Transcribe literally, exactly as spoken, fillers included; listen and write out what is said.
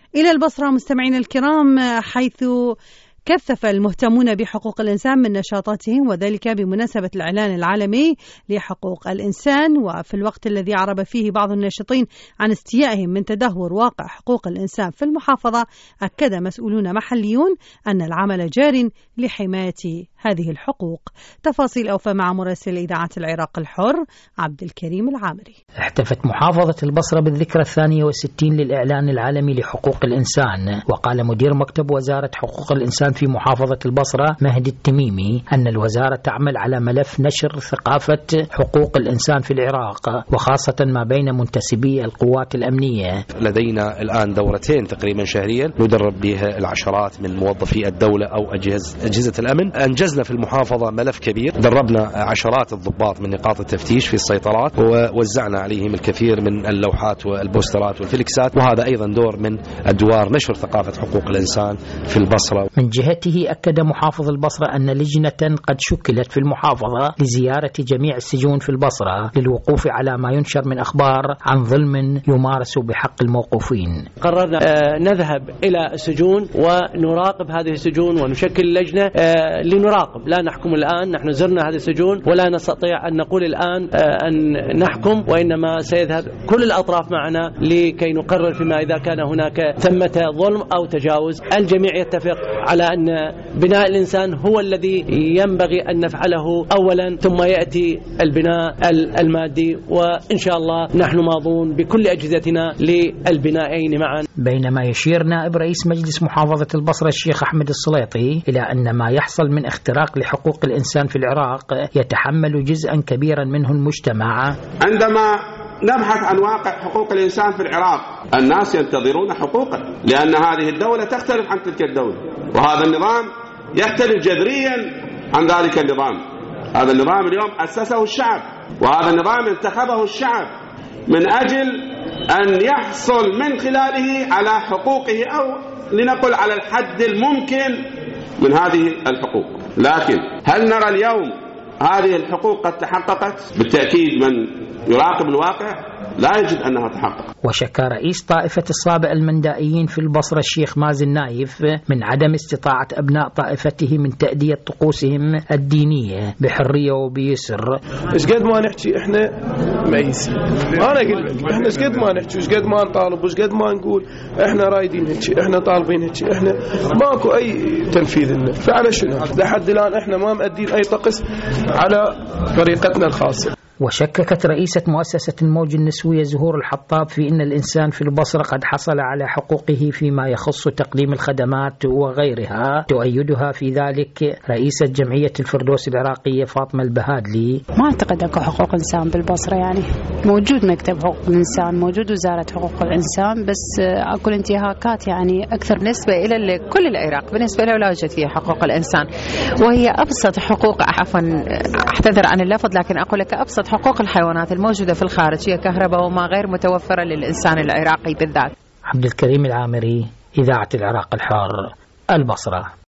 إلى البصرة مستمعين الكرام، حيث كثف المهتمون بحقوق الإنسان من نشاطاتهم، وذلك بمناسبة الإعلان العالمي لحقوق الإنسان. وفي الوقت الذي عرب فيه بعض الناشطين عن استيائهم من تدهور واقع حقوق الإنسان في المحافظة، أكد مسؤولون محليون أن العمل جار لحماية هذه الحقوق. تفاصيل أوفى مع مراسل إذاعة العراق الحر عبد الكريم العامري. احتفت محافظة البصرة بالذكرى الثانية والستين للإعلان العالمي لحقوق الإنسان. وقال مدير مكتب وزارة حقوق الإنسان في محافظة البصرة مهدي التميمي أن الوزارة تعمل على ملف نشر ثقافة حقوق الإنسان في العراق، وخاصة ما بين منتسبي القوات الأمنية. لدينا الآن دورتين تقريبا شهريا ندرب بها العشرات من موظفي الدولة أو أجهزة, أجهزة الأمن. أنجزنا في المحافظة ملف كبير، دربنا عشرات الضباط من نقاط التفتيش في السيطرات، ووزعنا عليهم الكثير من اللوحات والبوسترات والفلكسات، وهذا أيضا دور من أدوار نشر ثقافة حقوق الإنسان في البصرة. من جهته أكد محافظ البصرة أن لجنة قد شكلت في المحافظة لزيارة جميع السجون في البصرة للوقوف على ما ينشر من أخبار عن ظلم يمارس بحق الموقوفين. قررنا نذهب إلى السجون ونراقب هذه السجون ونشكل لجنة لنراقب، لا نحكم الآن. نحن زرنا هذه السجون ولا نستطيع أن نقول الآن أن نحكم، وإنما سيذهب كل الأطراف معنا لكي نقرر فيما إذا كان هناك ثمة ظلم أو تجاوز. الجميع يتفق على أن بناء الإنسان هو الذي ينبغي أن نفعله أولا، ثم يأتي البناء المادي، وإن شاء الله نحن ماضون بكل أجهزتنا للبنائين معا. بينما يشير نائب رئيس مجلس محافظة البصرة الشيخ أحمد السليطي إلى أن ما يحصل من اختراق لحقوق الإنسان في العراق يتحمل جزءا كبيرا منه المجتمع. عندما نبحث عن واقع حقوق الإنسان في العراق، الناس ينتظرون حقوقا، لأن هذه الدولة تختلف عن تلك الدولة، وهذا النظام يختلف جذريا عن ذلك النظام. هذا النظام اليوم أسسه الشعب، وهذا النظام انتخبه الشعب من أجل أن يحصل من خلاله على حقوقه، أو لنقل على الحد الممكن من هذه الحقوق. لكن هل نرى اليوم هذه الحقوق قد تحققت؟ بالتأكيد من يراقب الواقع لا يجد أنها تحقق. وشكى رئيس طائفة الصابئ المندائيين في البصرة الشيخ مازن نايف من عدم استطاعة أبناء طائفته من تأدية طقوسهم الدينية بحرية وبيسر. إيش قد ما نحكي إحنا ميسين، أنا أقول لك إحنا إيش قد ما نحكي وإيش قد ما نطالب وإيش قد ما نقول إحنا رايدين هيك، إحنا طالبين هيك، إحنا ماكو أي تنفيذ لنا. فعلى شنو؟ لحد الآن إحنا ما مأدين أي طقس على طريقتنا الخاصة. وشككت رئيسة مؤسسة الموج النسوية زهور الحطاب في أن الإنسان في البصرة قد حصل على حقوقه فيما يخص تقديم الخدمات وغيرها. تؤيدها في ذلك رئيسة جمعية الفردوس العراقية فاطمة البهادلي. ما أعتقد أكو حقوق إنسان بالبصرة، يعني موجود مكتب حقوق الإنسان، موجود وزارة حقوق الإنسان، بس أكو انتهاكات يعني أكثر بالنسبة إلى كل العراق. بالنسبة له لا يوجد فيها حقوق الإنسان، وهي أبسط حقوق، عفوا أعتذر عن اللفظ لكن أقول لك أبسط حقوق الحيوانات الموجودة في الخارج، هي كهرباء وما غير متوفرة للإنسان العراقي بالذات. عبد الكريم العامري، إذاعة العراق الحر، البصرة.